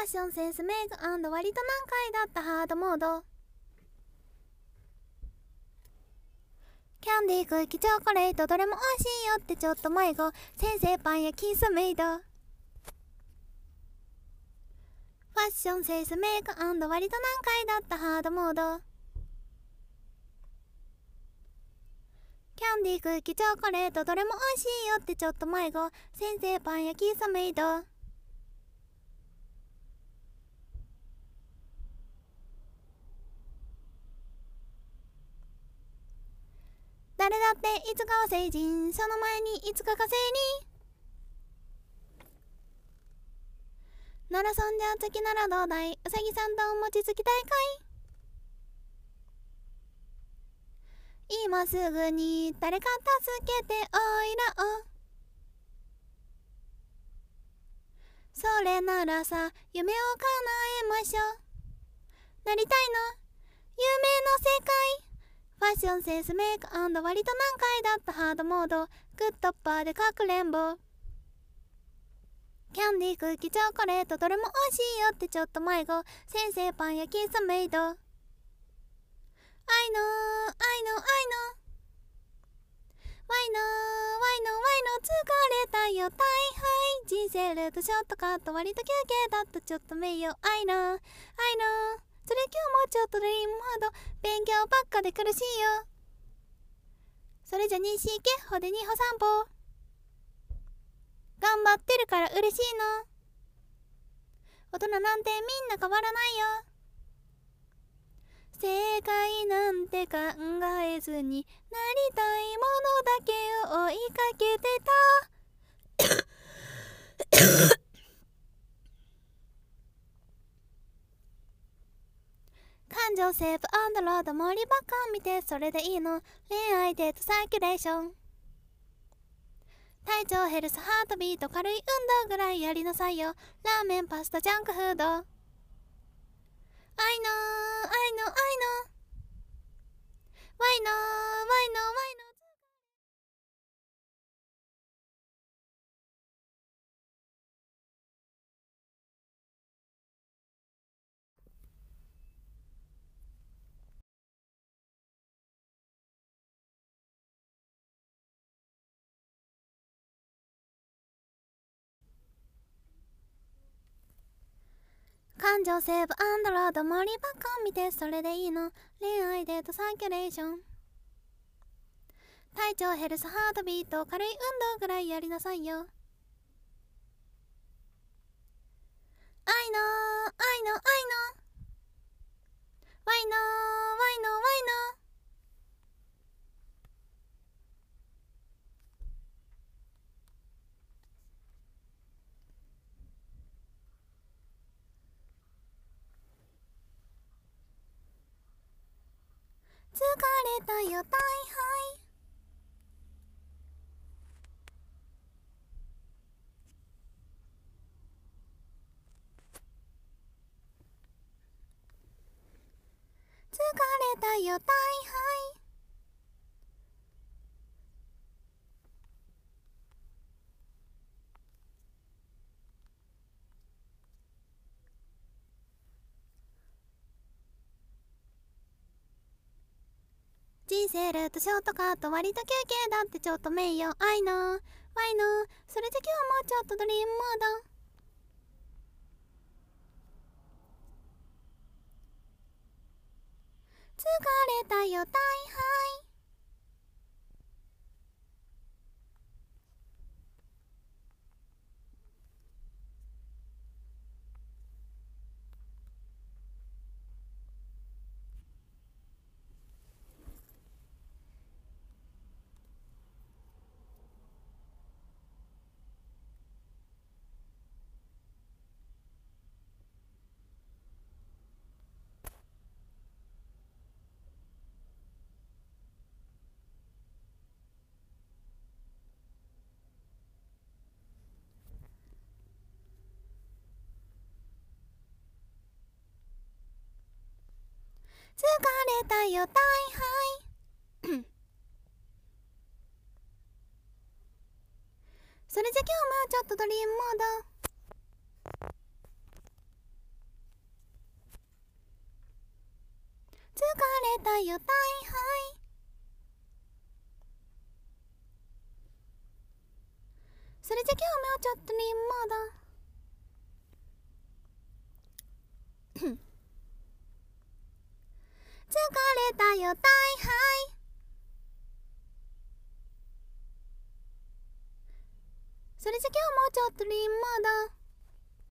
ァッションセンスメイク&割と難解だったハードモード。キャンディークッキーチョコレートどれも美味しいよってちょっと迷子。先生パンやキスメイド。ファッションセンスメイク&割と難解だったハードモード。キャンディークッキーチョコレートどれも美味しいよってちょっと迷子。先生パンやキスメイド。誰だっていつかは成人、その前にいつか火星に。ならそんじゃ月ならどうだい、うさぎさんと餅つき大会。今すぐに誰か助けておいらを。それならさ、夢を叶えましょう。なりたいの夢の世界。ファッションセンスメイク&割と難解だったハードモード。グッドッパーでかくれんぼ。キャンディークッキーチョコレートどれも美味しいよってちょっと迷子。先生パンやキスメイド。I know, I know, I know. Why no, why no, why no. 疲れたよ大敗。人生ルートショートカット割と休憩だったちょっと名誉。I know, I know. それ今日もちょっとドリームモード。勉強ばっかで苦しいよ。それじゃ西行けほで2歩散歩。頑張ってるから嬉しいの。大人なんてみんな変わらないよ。正解なんて考えずになりたいものだけを追いかけてた。感情セーブオンドロード森ばっか見てそれでいいの。恋愛デートサーキュレーション。体調ヘルスハートビート軽い運動ぐらいやりなさいよ。ラーメンパスタジャンクフード。I know, I know, I know. Why no, why no, why no. 感情セーブアンドロード森ばっか見てそれでいいの。恋愛デートサーキュレーション。体調ヘルスハートビート軽い運動ぐらいやりなさいよ。I know, I know, I know. Why no, why no, why no. 疲れたよ大敗。疲れたよ大敗。人生ルートショートカット割と休憩だってちょっと名誉。I know, I know. それじゃ今日もちょっとドリームモード。疲れたよ大敗。疲れたよ大敗。それじゃ今日もちょっとドリームモード。 よ大敗。それじゃ今日もちょっとリモード疲れたよ大敗。それじゃ今日もちょっとリモード